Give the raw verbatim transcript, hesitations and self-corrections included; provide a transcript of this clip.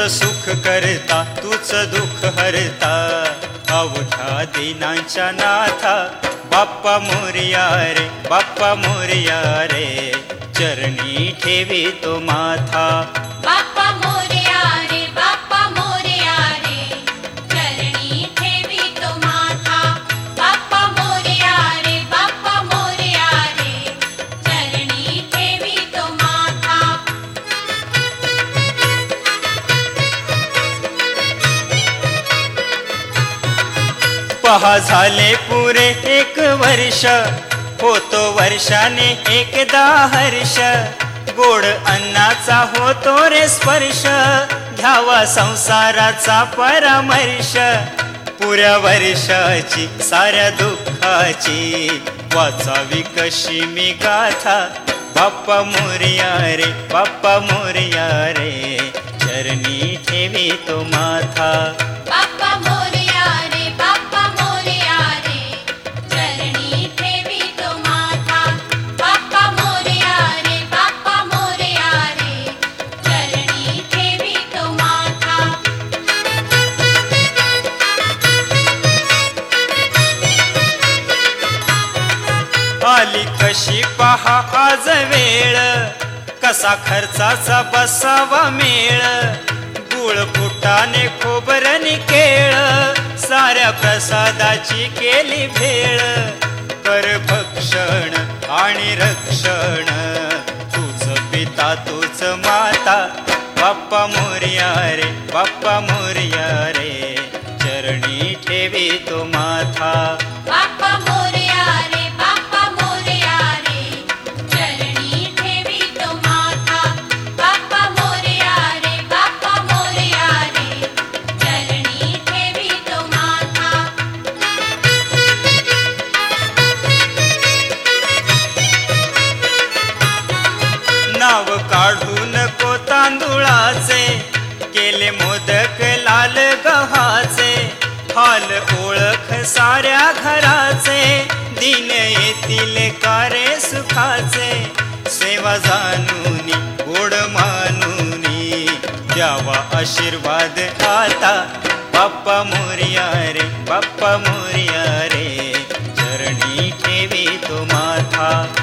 सुख करता तूच दुःख हरता अवघ्या दिनांच्या नाथा बाप्पा मोरया रे बाप्पा मोरया रे चरणी ठेवी तो माथा बाप्पा मोरया रे बाप्पा मोरया रे चरणी ठेवी तो माथा बाप्पा मोरया रे बाप्पा मोरया रे चरणी ठेवी तो माथा पहा झाले पुरे एक वर्ष होतो वर्षाने एकदा हर्ष गोड अन्नाचा होतो रे स्पर्श घ्यावा संसाराचा परामर्श पुऱ्या वर्षाची साऱ्या दुःखाची वाचावी कशी मी गाथा बाप्पा मोरया रे बाप्पा मोरया रे चरणी ठेवी तो माथा बाप्पा मोरया रे बाप्पा मोरया रे चरणी ठेवी तो माथा बाप्पा मोरया रे बाप्पा मोरया रे चरणी ठेवी तो माथा आली कशी पहा आज वेळ कसा खर्चाचा बसावा मेळ गुळ फुटाने खोबरनी केळ साऱ्या प्रसादाची केली भेळ कर भक्षण आणि रक्षण तूच पिता तूच माता बाप्पा मोरया रे बाप्पा मोरया रे चरणी ठेवी तो माथा बाप्पा मोरया रे बाप्पा मोरया रे चरणी ठेवी तो माथा बाप्पा मोरया रे बाप्पा मोरया रे चरणी ठेवी तो माथा नाव काढू नको तांदुळाचे केले मोदक लाल गव्हाचे हाल ओळख साऱ्या घराचे दिन येतील कारे सुखाचे सेवा जाणूनी गोड मानूनी द्यावा आशीर्वाद आता बाप्पा मोरया रे बाप्पा मोरया रे चरणी ठेवी तो माथा